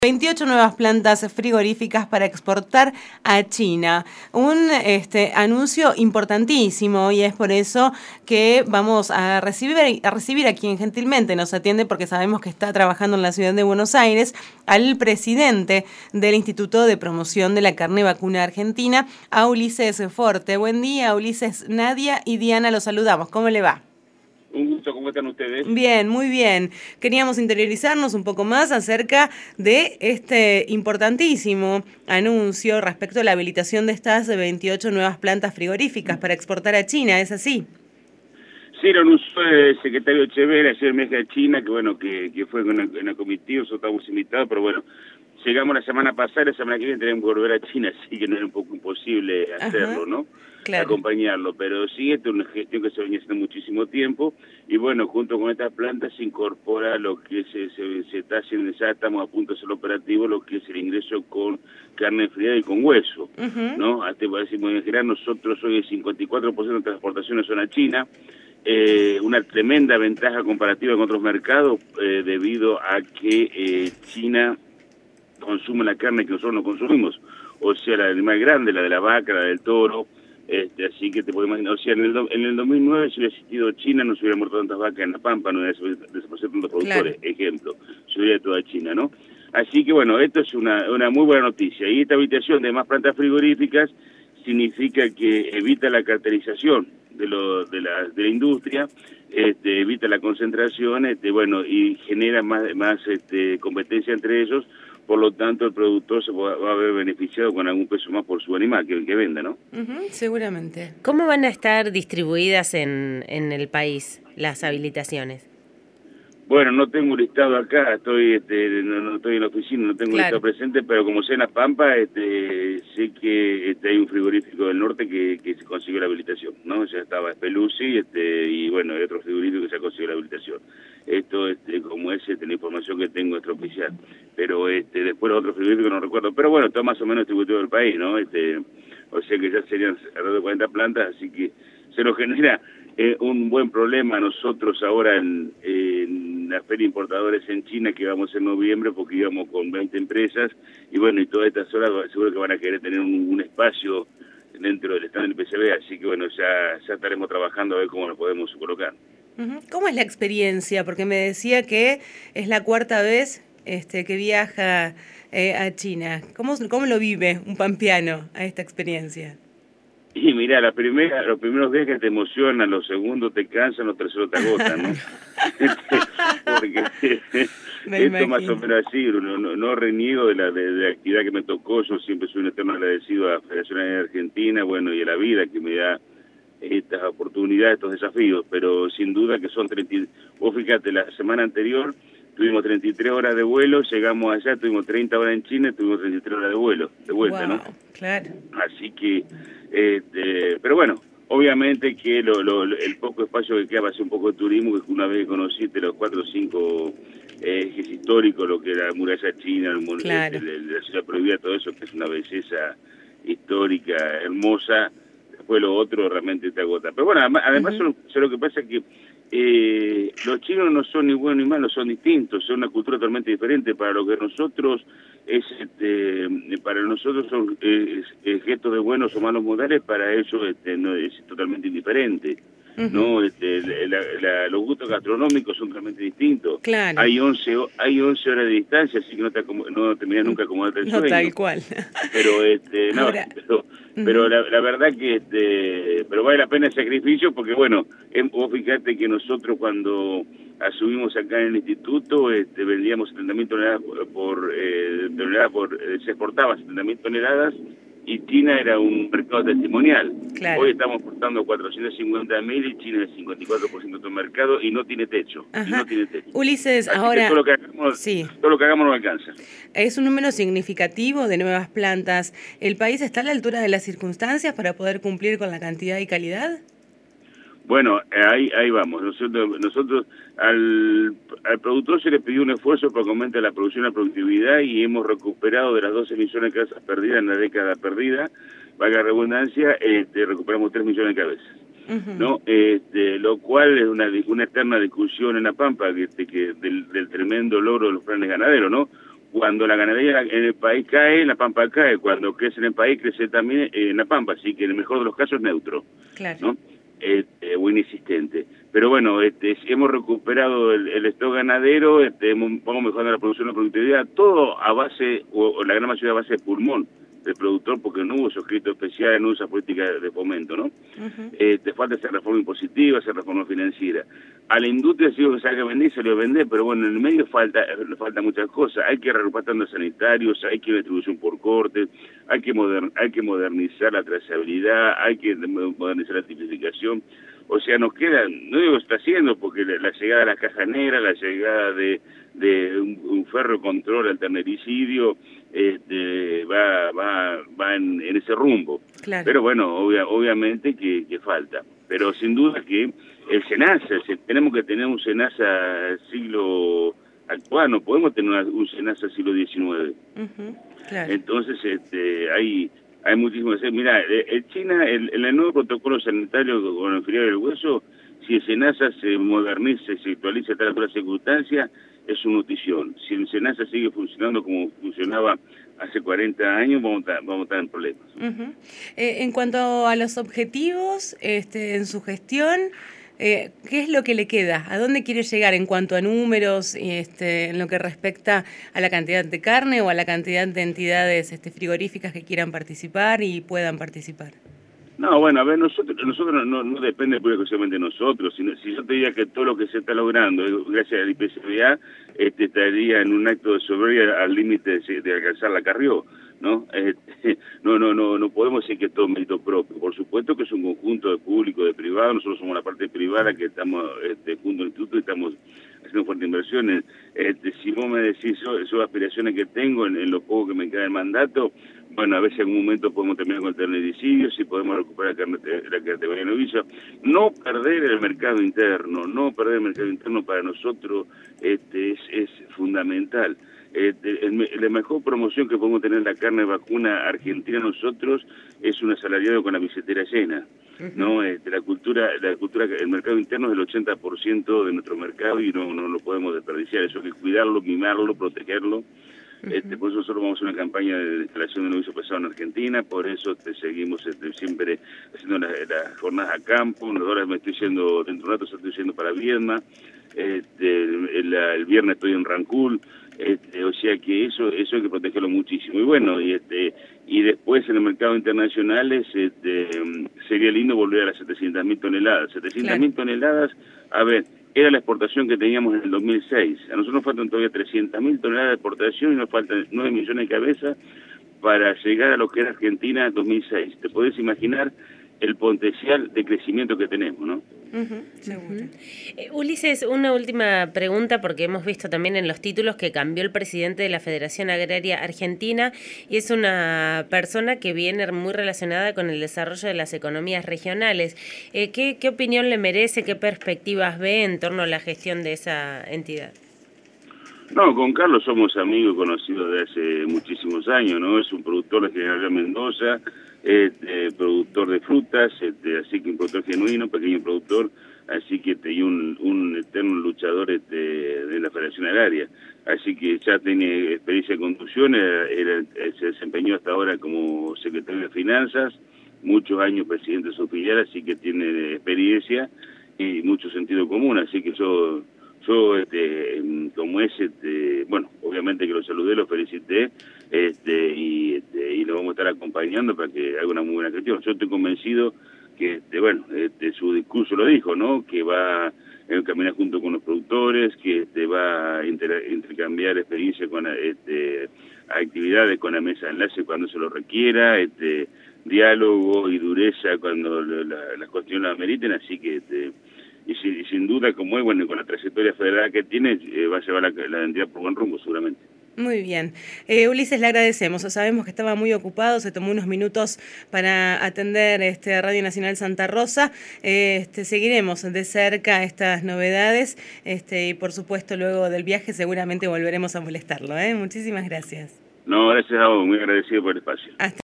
28 nuevas plantas frigoríficas para exportar a China. Un anuncio importantísimo, y es por eso que vamos a recibir a quien gentilmente nos atiende, porque sabemos que está trabajando en la ciudad de Buenos Aires, al presidente del Instituto de Promoción de la Carne Vacuna Argentina, a Ulises Forte. Buen día, Ulises. Nadia y Diana los saludamos. ¿Cómo le va? Un gusto, ¿cómo están ustedes? Bien, muy bien. Queríamos interiorizarnos un poco más acerca de este importantísimo anuncio respecto a la habilitación de estas 28 nuevas plantas frigoríficas para exportar a China, ¿es así? Sí, lo anunció el secretario Echeverri ayer en viaje a China, que fue en la comitiva, nosotros estábamos invitados, pero bueno, llegamos la semana pasada, la semana que viene tenemos que volver a China, así que no era un poco imposible hacerlo, ¿no? Claro. Acompañarlo, pero sí, esta es una gestión que se venía haciendo muchísimo tiempo, y bueno, junto con estas plantas se incorpora lo que se está haciendo, ya estamos a punto de hacer operativo, lo que es el ingreso con carne fría y con hueso, ¿no? Hasta para decir, en general, nosotros hoy el 54% de nuestras exportaciones son a China, una tremenda ventaja comparativa con otros mercados, debido a que China consume la carne que nosotros no consumimos, o sea, la del animal grande, la de la vaca, la del toro, así que te puedes imaginar, o sea, en el 2009 si hubiera existido China no se hubieran muerto tantas vacas en la Pampa, no hubiera desaparecido tantos productores, ejemplo, se hubiera toda China, ¿no? Así que bueno, esto es una muy buena noticia, y esta habilitación de más plantas frigoríficas significa que evita la cartelización de la industria, evita la concentración, bueno, y genera más competencia entre ellos. Por lo tanto, el productor se va a ver beneficiado con algún peso más por su animal que venda, ¿no? Seguramente. ¿Cómo van a estar distribuidas en el país las habilitaciones? Bueno, no tengo un listado acá, no estoy en la oficina, no tengo un listado presente, pero como sé en La Pampa, sé que hay un frigorífico del norte que se consiguió la habilitación, ¿no? Ya estaba Speluzzi, y bueno, hay otro frigorífico que se consiguió la habilitación. Esto, como es la información que tengo extraoficial, pero después los otros frigoríficos no recuerdo, pero bueno, está más o menos distribuido del país, ¿no? O sea que ya serían alrededor de 40 plantas, así que se nos genera un buen problema a nosotros ahora en la Feria Importadores en China, que vamos en noviembre, porque íbamos con 20 empresas, y bueno, y todas estas horas seguro que van a querer tener un espacio dentro del stand del PCB, así que bueno, ya estaremos trabajando a ver cómo lo podemos colocar. ¿Cómo es la experiencia? Porque me decía que es la cuarta vez que viaja a China. ¿Cómo lo vive un pampeano a esta experiencia? Y mira, los primeros días que te emocionan, los segundos te cansan, los terceros te agotan, ¿no? Porque esto más o menos así, no reniego de la actividad que me tocó, yo siempre soy un eterno agradecido a la Federación Aérea Argentina, bueno, y a la vida que me da estas oportunidades, estos desafíos, pero sin duda que son 30, vos fíjate, la semana anterior tuvimos 33 horas de vuelo, llegamos allá, tuvimos 30 horas en China, tuvimos 33 horas de vuelo, de vuelta, ¿no? Claro. Así que, pero bueno, obviamente que el poco espacio que queda va a ser un poco de turismo, que una vez que conociste los 4 o 5 ejes históricos, lo que era la muralla china, la ciudad prohibida, todo eso, que es una belleza histórica, hermosa, después lo otro realmente te agota. Pero bueno, además lo que pasa es que los chinos no son ni buenos ni malos, son distintos, son una cultura totalmente diferente. Para lo que nosotros para nosotros son gestos de buenos o malos modales, para ellos no, es totalmente indiferente. ¿No? Los gustos gastronómicos son totalmente distintos. Claro. Hay 11 horas de distancia, así que no terminás nunca acomodarte el sueño. No, tal cual. Pero, Ahora, pero la verdad que pero vale la pena el sacrificio, porque bueno, vos fíjate que nosotros cuando asumimos acá en el instituto, vendíamos 70.000 toneladas se exportaban 70.000 toneladas, y China era un mercado testimonial. Claro. Hoy estamos exportando 450.000 y China es el 54% del mercado y no tiene techo. Y no tiene techo. Ulises, así ahora... que todo lo que hagamos no alcanza. Es un número significativo de nuevas plantas. ¿El país está a la altura de las circunstancias para poder cumplir con la cantidad y calidad? Bueno, ahí vamos. Nosotros al productor se le pidió un esfuerzo para que aumente la producción y la productividad, y hemos recuperado de las 12 millones de cabezas perdidas en la década perdida, valga la redundancia, recuperamos 3 millones de cabezas. ¿No? Lo cual es una eterna discusión en La Pampa, del tremendo logro de los planes ganaderos, ¿no? cuando la ganadería en el país cae, la pampa cae, cuando crece en el país, crece también en la pampa, así que en el mejor de los casos es neutro, Claro. ¿no? O inexistente. Pero bueno, hemos recuperado el stock ganadero, vamos mejorando la producción, la productividad, todo a base, o la gran mayoría a base de pulmón del productor, porque no hubo suscrito especial, no hubo esa política de fomento, ¿no? Te falta hacer reforma impositiva, hacer reforma financiera. A la industria sí que salga a vender, salió a vender, pero bueno, en el medio falta muchas cosas. Hay que reagrupar tantos sanitarios, hay que distribución por cortes, hay que modernizar la trazabilidad, hay que modernizar la tipificación. O sea, nos queda, no digo que está haciendo, porque la llegada de la caja negra, la llegada de un ferro control al ternéricidio, va en ese rumbo. Claro. Pero bueno, obviamente que falta. Pero sin duda que el SENASA, tenemos que tener un SENASA siglo actual, no podemos tener un SENASA siglo XIX. Claro. Entonces, hay muchísimo que hacer. Mirá, en China, el nuevo protocolo sanitario con el filial del hueso, si el SENASA se moderniza y se actualiza a tal otra circunstancia, es una notición. Si el SENASA sigue funcionando como funcionaba hace 40 años, vamos a estar en problemas. En cuanto a los objetivos en su gestión, ¿qué es lo que le queda? ¿A dónde quiere llegar en cuanto a números, en lo que respecta a la cantidad de carne o a la cantidad de entidades frigoríficas que quieran participar y puedan participar? No, bueno, a ver, nosotros no depende exclusivamente de nosotros, sino si yo te diría que todo lo que se está logrando, gracias al IPCBA, estaría en un acto de soberbia al límite de alcanzar la Carrió, ¿no? No podemos decir que es todo mérito propio. Por supuesto que es un conjunto de público, de privado, nosotros somos la parte privada que estamos junto al instituto y estamos haciendo fuertes inversiones. Si vos me decís, son aspiraciones que tengo en lo poco que me queda del mandato, bueno, a ver si en algún momento podemos terminar con el ternéricidio, si podemos recuperar la categoría de novicio. No perder el mercado interno, para nosotros es fundamental. La mejor promoción que podemos tener en la carne vacuna argentina nosotros es un asalariado con la billetera llena. ¿No? La cultura, el mercado interno es el 80% de nuestro mercado y no lo podemos desperdiciar. Eso hay que cuidarlo, mimarlo, protegerlo. Por eso nosotros vamos a una campaña de instalación de novicio pesado en Argentina, por eso seguimos siempre haciendo las jornadas a campo. Ahora me estoy yendo, dentro de un rato estoy yendo para Viedma, el viernes estoy en Rancul, o sea que eso hay que protegerlo muchísimo. Y bueno, y después en el mercado internacional sería lindo volver a las 700.000 toneladas. 700.000 toneladas, a ver, era la exportación que teníamos en el 2006. A nosotros nos faltan todavía 300.000 toneladas de exportación y nos faltan 9 millones de cabezas para llegar a lo que era Argentina en 2006. Te podés imaginar el potencial de crecimiento que tenemos, ¿no? Seguro. Ulises, una última pregunta, porque hemos visto también en los títulos que cambió el presidente de la Federación Agraria Argentina y es una persona que viene muy relacionada con el desarrollo de las economías regionales. ¿Qué opinión le merece, qué perspectivas ve en torno a la gestión de esa entidad? No, con Carlos somos amigos conocidos de hace muchísimos años, ¿no? Es un productor de General Mendoza, productor de frutas, así que un productor genuino, pequeño productor, así que y un eterno luchador de la Federación Agraria. Así que ya tiene experiencia de conducción, se desempeñó hasta ahora como secretario de Finanzas, muchos años presidente de su filial, así que tiene experiencia y mucho sentido común, así que yo como es, bueno, obviamente que lo saludé, lo felicité, y lo vamos a estar acompañando para que haga una muy buena gestión. Yo estoy convencido que, su discurso lo dijo, ¿no? Que va a caminar junto con los productores, que va a intercambiar experiencia con actividades con la mesa de enlace cuando se lo requiera, diálogo y dureza cuando las cuestiones lo ameriten, así que y sin duda, como es, bueno, con la trayectoria federal que tiene, va a llevar la entidad por buen rumbo, seguramente. Muy bien. Ulises, le agradecemos. Sabemos que estaba muy ocupado, se tomó unos minutos para atender Radio Nacional Santa Rosa. Seguiremos de cerca estas novedades y, por supuesto, luego del viaje seguramente volveremos a molestarlo. Muchísimas gracias. No, gracias a vos, muy agradecido por el espacio.